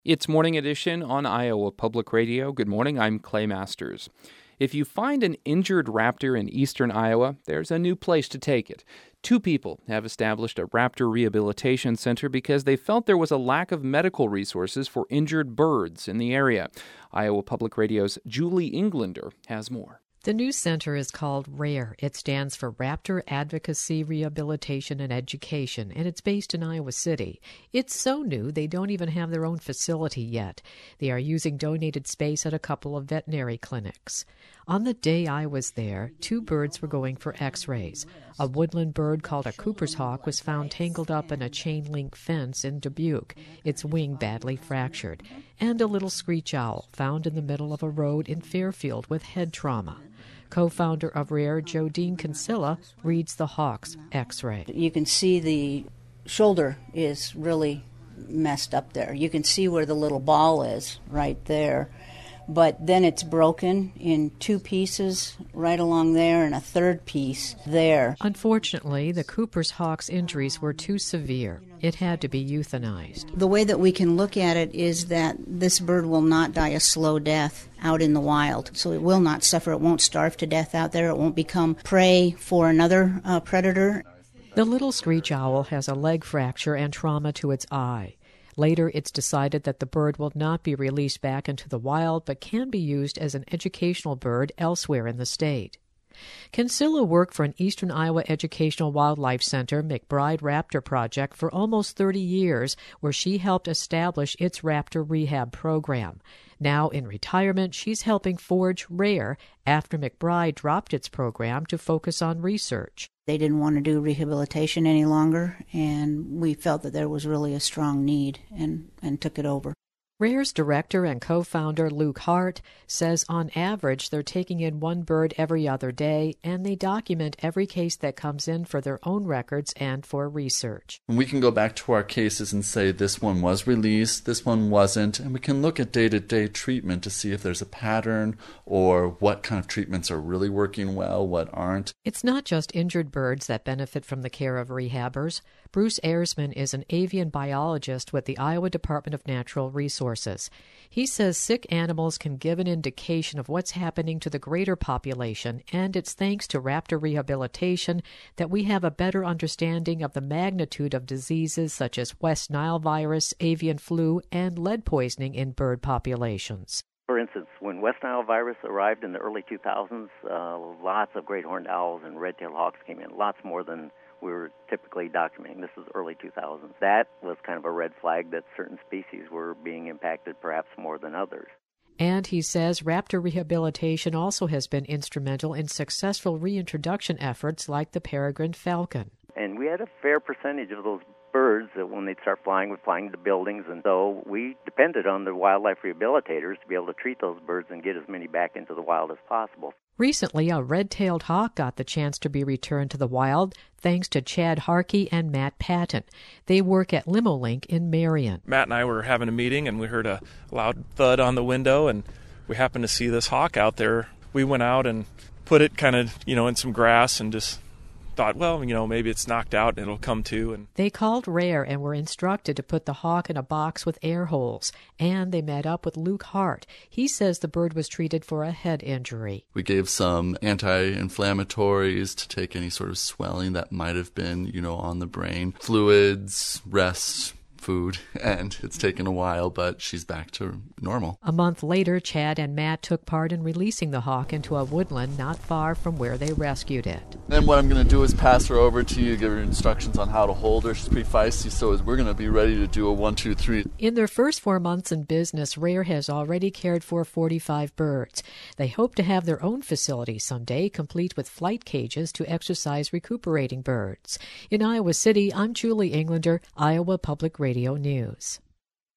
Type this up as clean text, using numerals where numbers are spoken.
It's Morning Edition on Iowa Public Radio. Good morning, I'm Clay Masters. If you find an injured raptor in eastern Iowa, there's a new place to take it. 2 people have established a raptor rehabilitation center because they felt there was a lack of medical resources for injured birds in the area. Iowa Public Radio's Julie Englander has more. The new center is called RARE. It stands for Raptor Advocacy, Rehabilitation, and Education, and it's based in Iowa City. It's so new they don't even have their own facility yet. They are using donated space at a couple of veterinary clinics. On the day I was there, 2 birds were going for x-rays. A woodland bird called a Cooper's hawk was found tangled up in a chain-link fence in Dubuque, its wing badly fractured, and a little screech owl found in the middle of a road in Fairfield with head trauma. Co-founder of RARE, Jodine Kinsella, reads the hawk's x-ray. You can see the shoulder is really messed up there. You can see where the little ball is right there. But then it's broken in 2 pieces right along there and a 3rd piece there. Unfortunately, the Cooper's hawk's injuries were too severe. It had to be euthanized. The way that we can look at it is that this bird will not die a slow death out in the wild. So it will not suffer. It won't starve to death out there. It won't become prey for another predator. The little screech owl has a leg fracture and trauma to its eye. Later, it's decided that the bird will not be released back into the wild, but can be used as an educational bird elsewhere in the state. Kinsella worked for an Eastern Iowa Educational Wildlife Center McBride Raptor Project for almost 30 years, where she helped establish its raptor rehab program. Now in retirement, she's helping forge RARE after McBride dropped its program to focus on research. They didn't want to do rehabilitation any longer, and we felt that there was really a strong need and took it over. RARE's director and co-founder Luke Hart says on average they're taking in 1 bird every other day, and they document every case that comes in for their own records and for research. We can go back to our cases and say this one was released, this one wasn't, and we can look at day-to-day treatment to see if there's a pattern or what kind of treatments are really working well, what aren't. It's not just injured birds that benefit from the care of rehabbers. Bruce Ayersman is an avian biologist with the Iowa Department of Natural Resources. He says sick animals can give an indication of what's happening to the greater population, and it's thanks to raptor rehabilitation that we have a better understanding of the magnitude of diseases such as West Nile virus, avian flu, and lead poisoning in bird populations. For instance, when West Nile virus arrived in the early 2000s, lots of great horned owls and red-tailed hawks came in, lots more than we were typically documenting. This was early 2000s. That was kind of a red flag that certain species were being impacted perhaps more than others. And he says raptor rehabilitation also has been instrumental in successful reintroduction efforts like the peregrine falcon. And we had a fair percentage of those birds that when they'd start flying would fly into buildings, and so we depended on the wildlife rehabilitators to be able to treat those birds and get as many back into the wild as possible. Recently, a red-tailed hawk got the chance to be returned to the wild thanks to Chad Harkey and Matt Patton. They work at Limolink in Marion. Matt and I were having a meeting, and we heard a loud thud on the window, and we happened to see this hawk out there. We went out and put it kind of, in some grass and just thought, well, maybe it's knocked out and it'll come to. And they called RARE and were instructed to put the hawk in a box with air holes. And they met up with Luke Hart. He says the bird was treated for a head injury. We gave some anti-inflammatories to take any sort of swelling that might have been, on the brain. Fluids, rest, food, and it's taken a while, but she's back to normal. A month later, Chad and Matt took part in releasing the hawk into a woodland not far from where they rescued it. Then what I'm going to do is pass her over to you, give her instructions on how to hold her. She's pretty feisty, so we're going to be ready to do a 1, 2, 3. In their first 4 months in business, RARE has already cared for 45 birds. They hope to have their own facility someday, complete with flight cages to exercise recuperating birds. In Iowa City, I'm Julie Englander, Iowa Public Radio News.